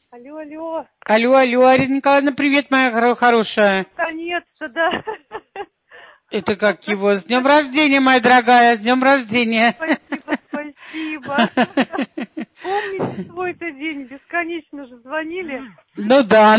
Алло, алло. Алло, Арина Николаевна, привет, моя хорошая. Наконец-то, да. Это как его? С днем рождения, моя дорогая, с днем рождения. Спасибо, спасибо. Помните свой-то день? Бесконечно же звонили. Ну да. У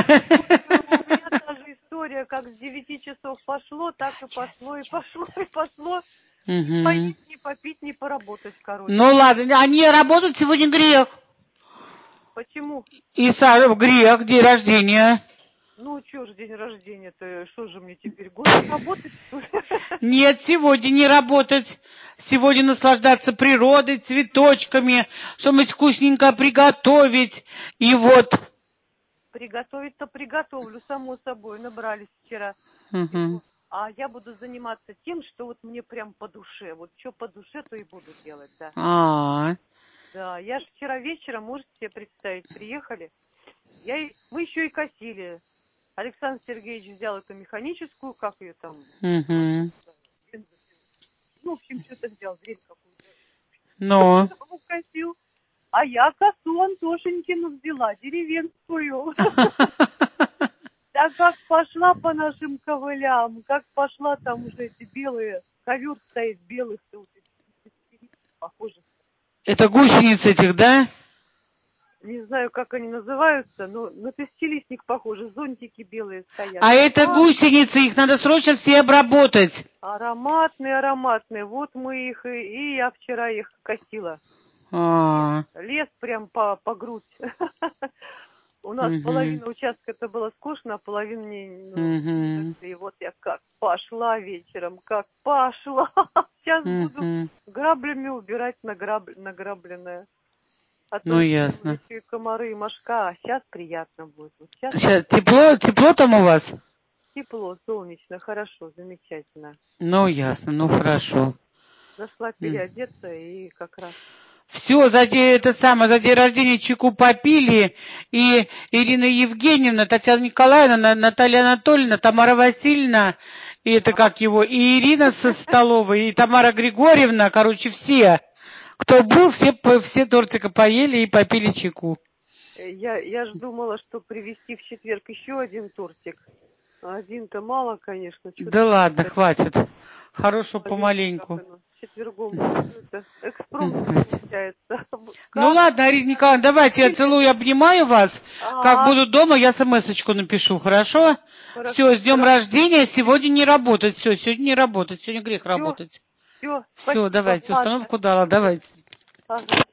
меня та же история, как с 9 часов пошло, так и пошло, и пошло, и пошло. Не поесть, не попить, не поработать, короче. Ну ладно, а не работать сегодня грех. Почему? И грех, день рождения. Ну, что ж день рождения-то, что же мне теперь, год работать, что ли? Нет, сегодня не работать. Сегодня наслаждаться природой, цветочками, что-нибудь вкусненькое приготовить. И вот. Приготовить-то приготовлю, само собой, набрались вчера. А я буду заниматься тем, что вот мне прям по душе. Вот что по душе, то и буду делать, да. Да, я же вчера вечером, можете себе представить, приехали. Мы еще и косили. Александр Сергеевич взял эту механическую, как ее там, ну, в общем, что-то взял, дрель какую-то. Укосил. А я косу Антошенькину взяла, деревенскую. Да как пошла по нашим ковылям, как пошла там уже эти белые, ковер стоит белых, похоже. Это гусеницы этих, да? Не знаю, как они называются, но на тестилистник похоже, зонтики белые стоят. А это гусеницы, их надо срочно все обработать. Ароматные, вот мы их, и я вчера их косила. Лес прям по грудь. У нас половина участка-то было скучно, а половина не. И вот я как пошла вечером, как пошла. Сейчас буду граблями убирать награбленное. А то ясно. еще и комары, и мошка, а сейчас приятно будет. Вот сейчас тепло там у вас? Тепло, солнечно, хорошо, замечательно. Ну, ясно, хорошо. Зашла переодеться и как раз. Все, за день рождения чайку попили, и Ирина Евгеньевна, Татьяна Николаевна, Наталья Анатольевна, Тамара Васильевна, и это как его, и Ирина со столовой, и Тамара Григорьевна, короче, все. Кто был, все тортика поели и попили чайку. Я ж думала, что привезти в четверг еще один тортик. Один-то мало, конечно. Да ладно, хватит. Хорошего помаленьку. Четвергом это экспромт получается. Ну ладно, Арина Николаевна, давайте я целую, обнимаю вас. Как буду дома, я смс-очку напишу, хорошо? Все, с днем рождения, сегодня не работать. Все, сегодня не работать, сегодня грех работать. Все, давайте, установку дала, давайте.